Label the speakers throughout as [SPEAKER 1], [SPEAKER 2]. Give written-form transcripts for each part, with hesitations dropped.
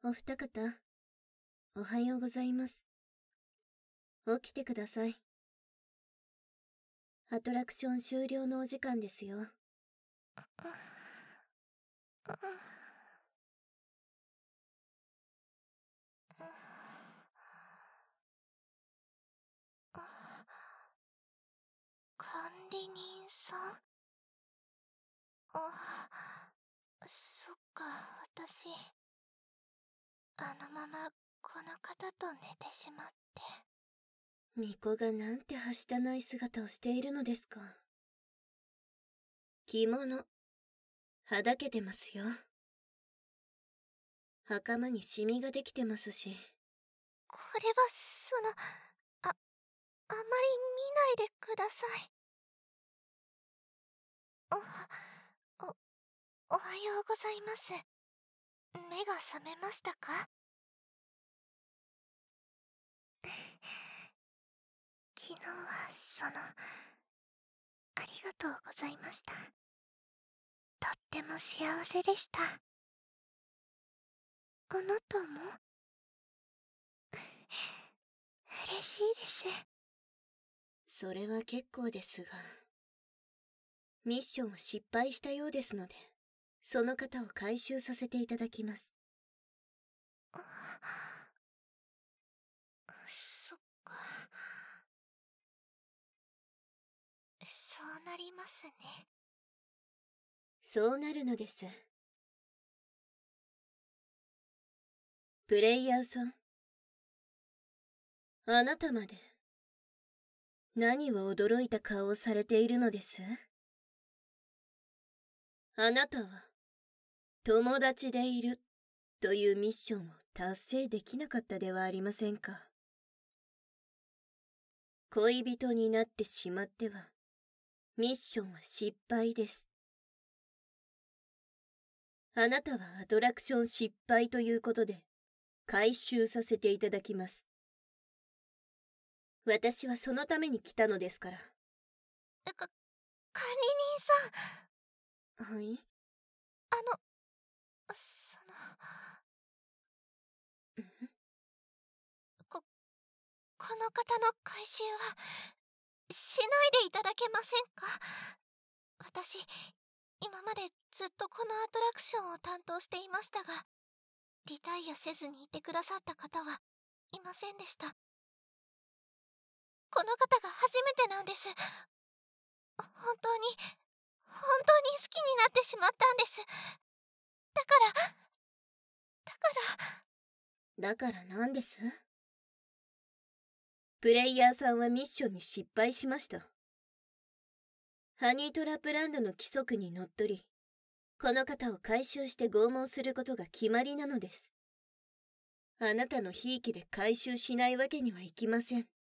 [SPEAKER 1] お二方、おはようございます。起きてください。アトラクション終了のお時間ですよ。
[SPEAKER 2] 管理人さん？そっか、私あのままこの方と寝てしまって。
[SPEAKER 1] 巫女がなんてはしたない姿をしているのですか。着物、はだけてますよ。袴にシミができてますし。
[SPEAKER 2] これはあまり見ないでください。おはようございます。目が覚めましたか？昨日はありがとうございました。とっても幸せでした。あなたも？嬉しいです。
[SPEAKER 1] それは結構ですが、ミッションは失敗したようですので、その方を回収させていただきます。
[SPEAKER 2] そっか。そうなりますね。
[SPEAKER 1] そうなるのです。プレイヤーさん、あなたまで何を驚いた顔をされているのです？あなたは友達でいるというミッションを達成できなかったではありませんか。恋人になってしまってはミッションは失敗です。あなたはアトラクション失敗ということで回収させていただきます。私はそのために来たのですから。
[SPEAKER 2] 管理人さん。
[SPEAKER 1] はい。
[SPEAKER 2] この方の回収はしないでいただけませんか？私今までずっとこのアトラクションを担当していましたが、リタイアせずにいてくださった方はいませんでした。この方が初めてなんです。本当に好きになってしまったんです。
[SPEAKER 1] だから何です？プレイヤーさんはミッションに失敗しました。ハニートラップランドの規則にのっとり、この方を回収して拷問することが決まりなのです。あなたのひいきで回収しないわけにはいきません。
[SPEAKER 2] お願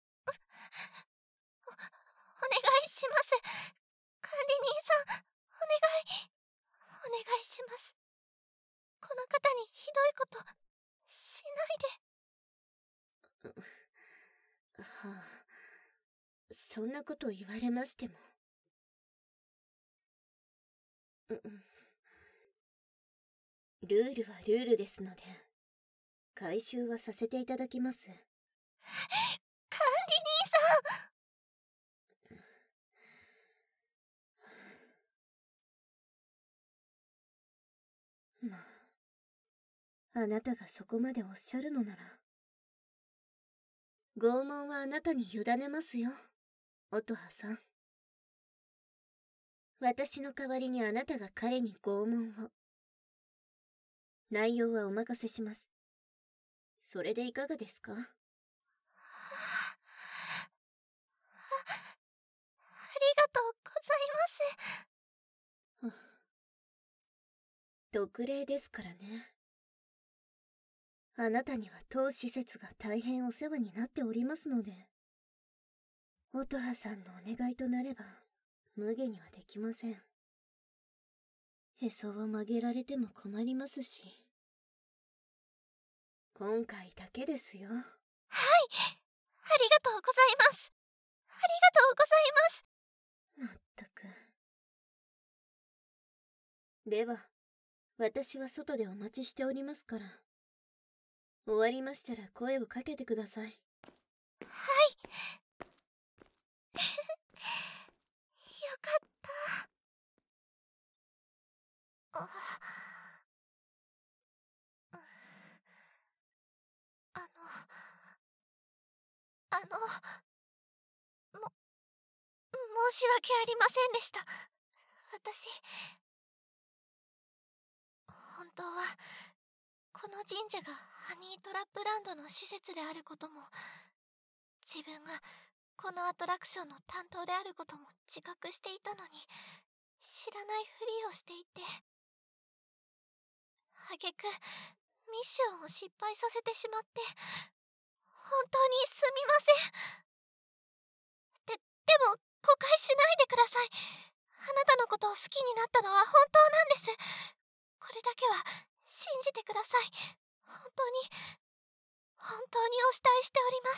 [SPEAKER 2] いします。管理人さん、お願いします。この方にひどいことしないで。
[SPEAKER 1] はあ、そんなことを言われましても。ルールはルールですので、回収はさせていただきます。
[SPEAKER 2] 管理人さ
[SPEAKER 1] ん。まあ、あなたがそこまでおっしゃるのなら、拷問はあなたに委ねますよ、乙葉さん。私の代わりにあなたが彼に拷問を。内容はお任せします。それでいかがですか？
[SPEAKER 2] ありがとうございます。
[SPEAKER 1] 特例ですからね。あなたには当施設が大変お世話になっておりますので、乙葉さんのお願いとなれば無下にはできません。へそを曲げられても困りますし、今回だけですよ。はい、
[SPEAKER 2] ありがとうございます。ありがとうございます。
[SPEAKER 1] まったく。では、私は外でお待ちしておりますから、 終わりましたら声をかけてください。
[SPEAKER 2] はい。よかった。あの、あの、申し訳ありませんでした。私、本当は、この神社がハニートラップランドの施設であることも、自分がこのアトラクションの担当であることも自覚していたのに、知らないふりをしていて、挙句ミッションを失敗させてしまって、本当にすみません。でも誤解しないでください。あなたのことを好きになったのは本当なんです。これだけは信じてください。本当に本当にお慕いしております。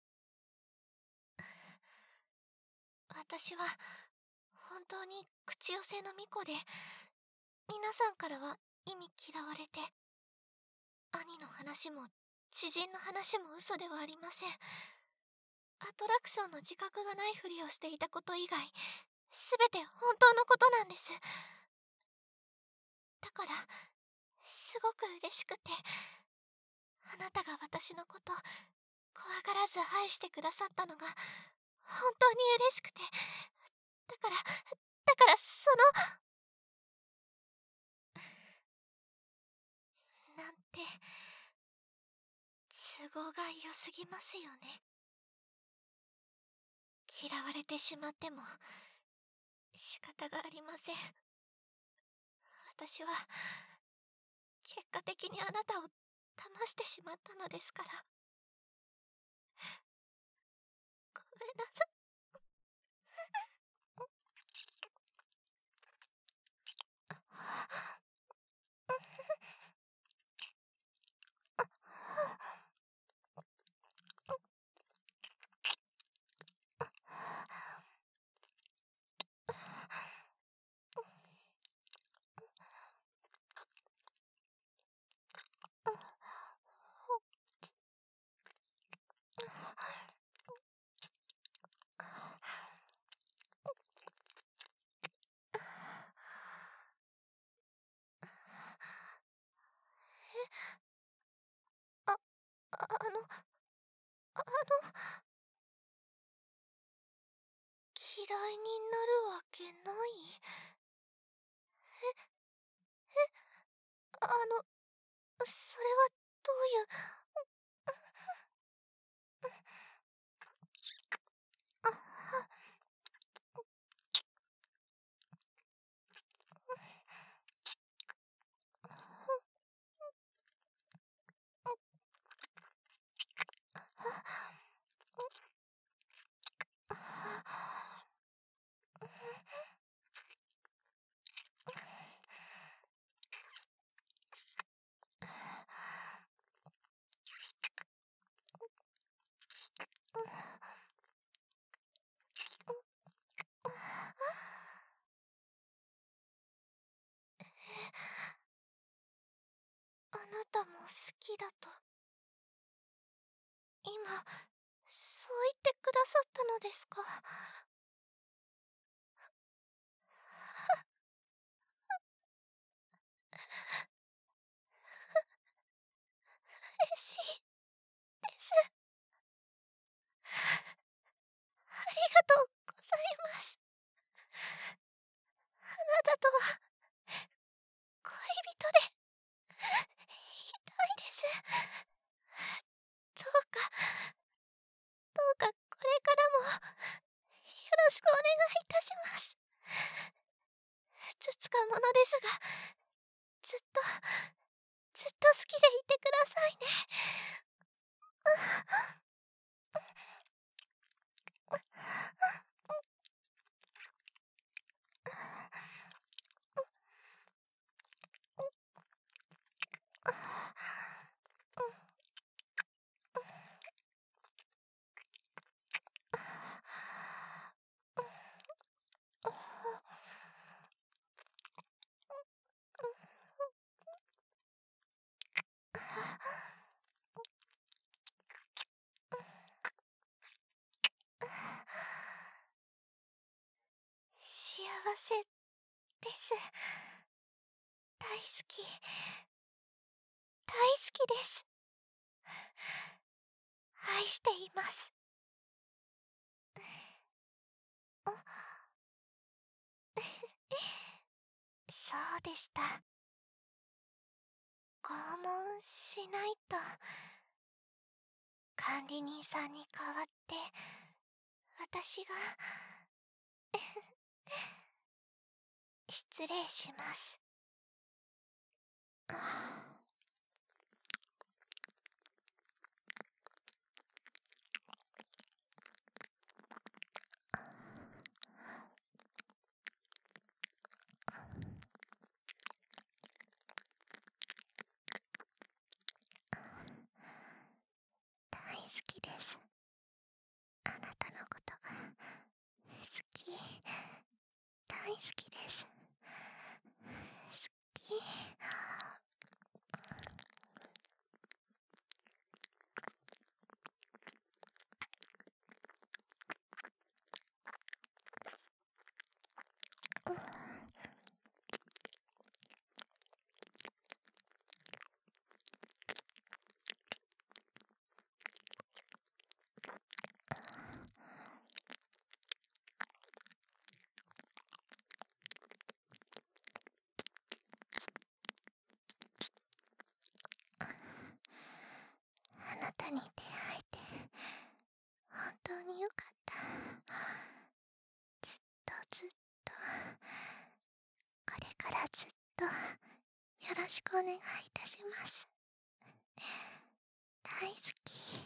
[SPEAKER 2] 私は本当に口寄せの巫女で、皆さんからは意味嫌われて、兄の話も知人の話も嘘ではありません。アトラクションの自覚がないふりをしていたこと以外、すべて本当のことなんです。だからすごく嬉しくて、あなたが私のこと怖がらず愛してくださったのが本当に嬉しくて、だからなんて都合が良すぎますよね。嫌われてしまっても仕方がありません。私は結果的にあなたを騙してしまったのですから。ごめんなさい。あ、あの、嫌いになるわけない。それはどういう。あなたも好きだと今そう言ってくださったのですか。嬉しいです。ありがとうございます。あなたとは恋人でいたいです。どうかこれからもよろしくお願いいたします。ふつつか者ですが、ずっと好きでいてくださいね。 せです。大好き、大好きです。愛しています。そうでした。拷問しないと。管理人さんに代わって私が失礼します。大好きです。あなたのことが好き。大好きです。好き。あなたに出会えて本当によかった。ずっとこれからずっとよろしくお願いいたします。大好き。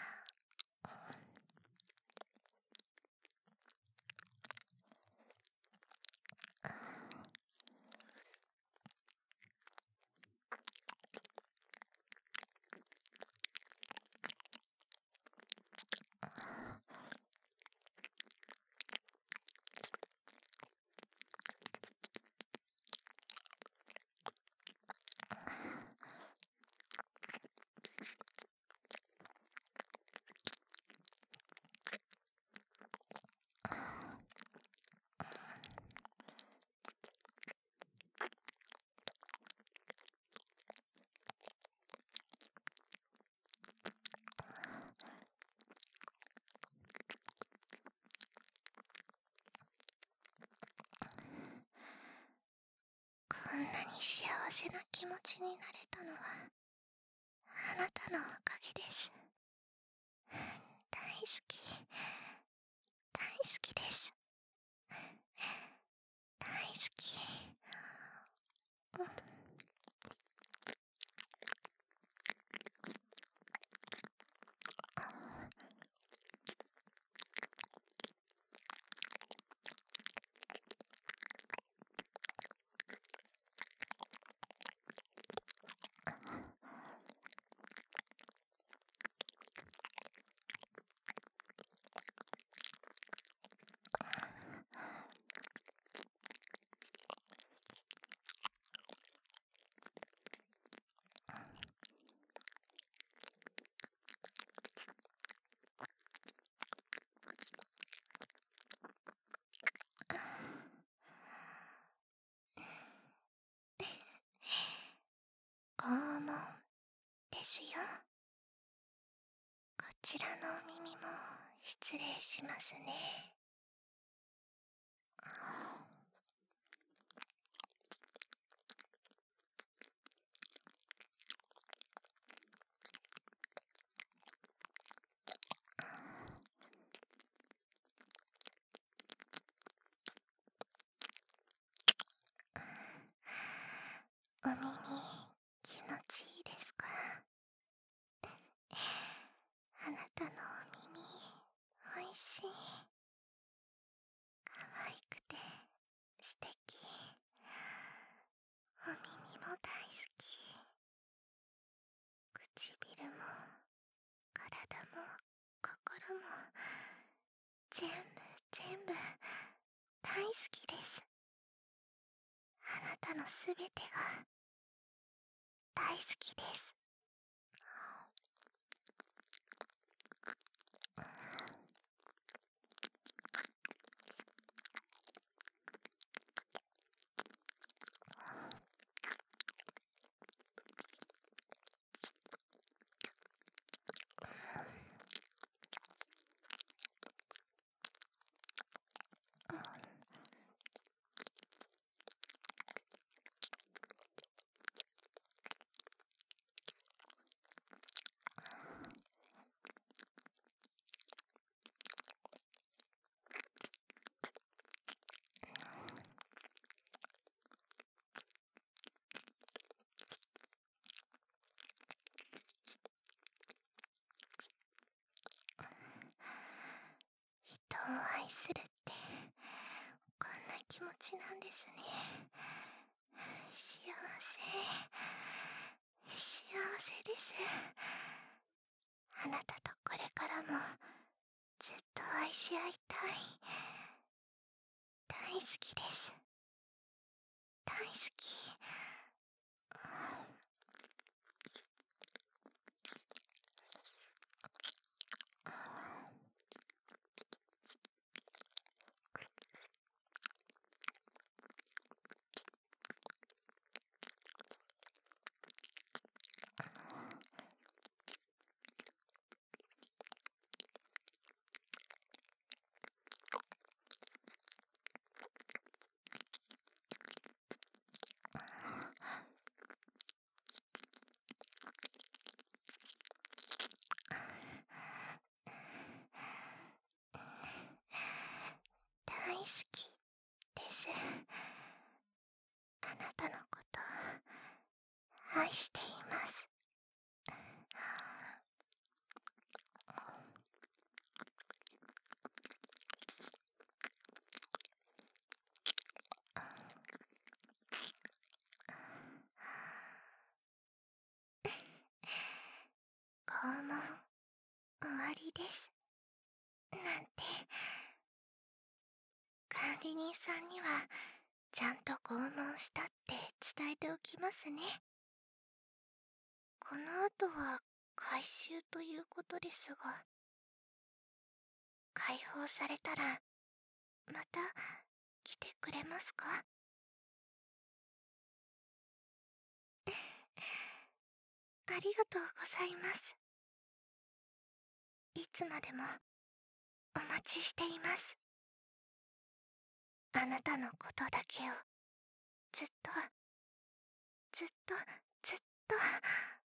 [SPEAKER 2] こんなに幸せな気持ちになれたのはあなたのおかげです。大好き、大好きです。大好き。拷問ですよ。こちらのお耳も失礼しますね。お耳気持ちいいですか？あなたのお耳おいしい。可愛くて素敵。お耳も大好き。唇も体も心も全部全部大好きです。あなたのすべてが大好きです。 ちなんですね。幸せです。あなたとこれからもずっと愛し合いたい。大好きです。大好き。大好きです。あなたのこと愛しています。拷問終わりです。なんて管理人さんにはちゃんと拷問したって伝えておきますね。この後は回収ということですが、解放されたらまた来てくれますか？ありがとうございます。いつまでもお待ちしています。あなたのことだけをずっとずっとずっと